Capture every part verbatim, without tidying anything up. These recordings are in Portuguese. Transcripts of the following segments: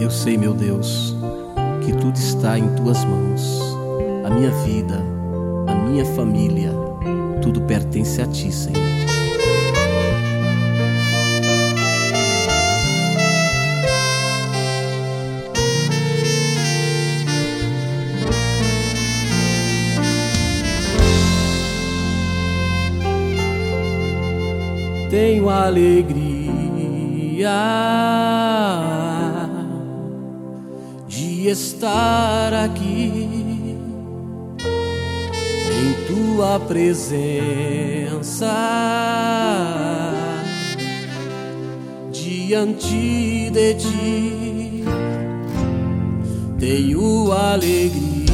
Eu sei, meu Deus, que tudo está em tuas mãos. A minha vida, a minha família, tudo pertence a ti, Senhor. Tenho alegria de estar aqui em tua presença, diante de ti. Tenho alegria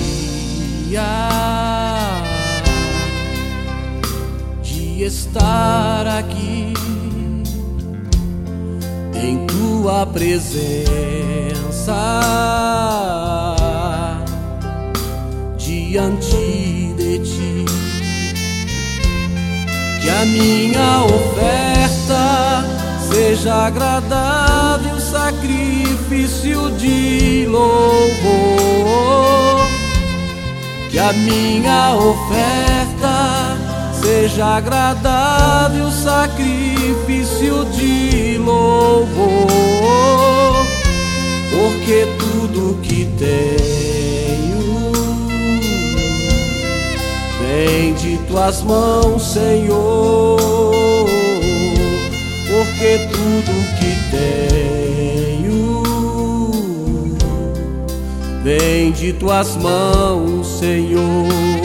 de estar aqui em tua presença, diante de ti. Que a minha oferta seja agradável, sacrifício de louvor. Que a minha oferta seja agradável, sacrifício de louvor, porque tudo que tenho vem de tuas mãos, Senhor. Porque tudo que tenho vem de tuas mãos, Senhor.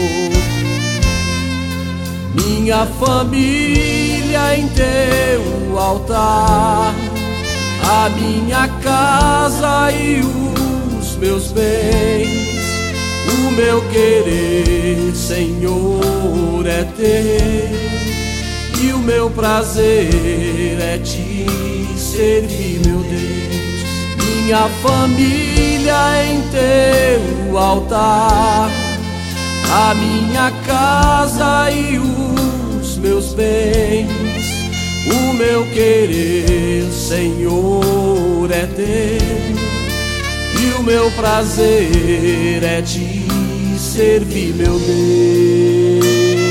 Minha família em teu altar, a minha casa e os meus bens. O meu querer, Senhor, é teu, e o meu prazer é te servir, meu Deus. Minha família em teu altar, a minha casa e os meus bens. O meu querer, Senhor, é teu, e o meu prazer é te servir, meu Deus.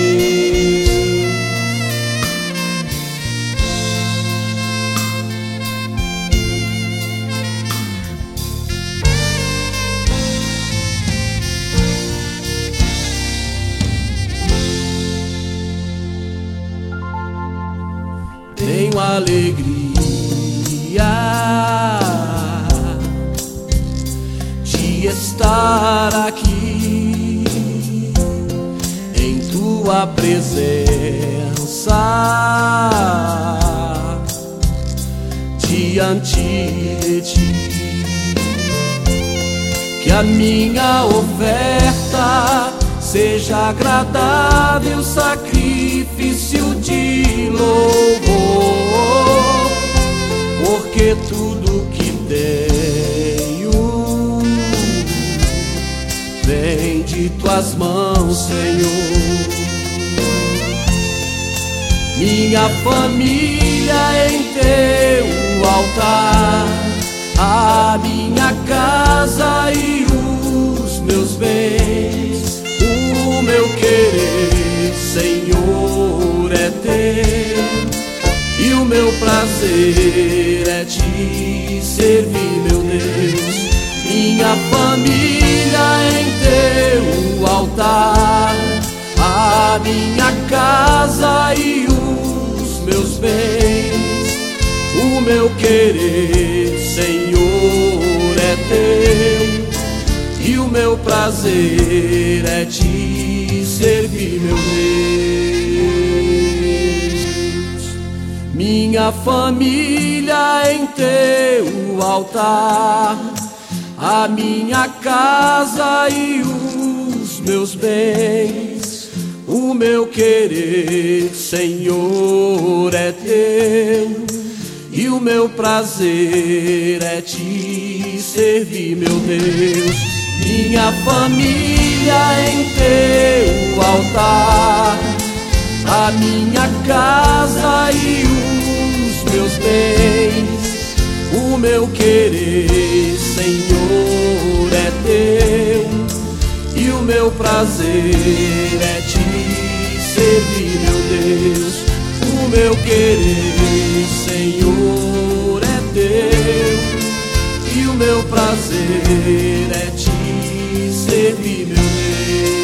Tenho alegria de estar aqui em tua presença, diante de ti. Que a minha oferta seja agradável, sacrifício de louvor, porque tudo que tenho vem de tuas mãos, Senhor. Minha família em teu altar, a minha casa e os meus bens. O meu querer, Senhor, é teu, e o meu prazer é te servir, meu Deus. Minha família em teu altar, a minha casa e os meus bens. O meu querer, Senhor, é teu, e o meu prazer é te servir, meu Deus. Minha família em teu altar, a minha casa e os meus bens. O meu querer, Senhor, é teu, e o meu prazer é te servir, meu Deus. Minha família em teu altar, a minha casa e os meus bens. O meu querer, Senhor, prazer é te servir, meu Deus. O meu querer, Senhor, é teu, e o meu prazer é te servir, meu Deus.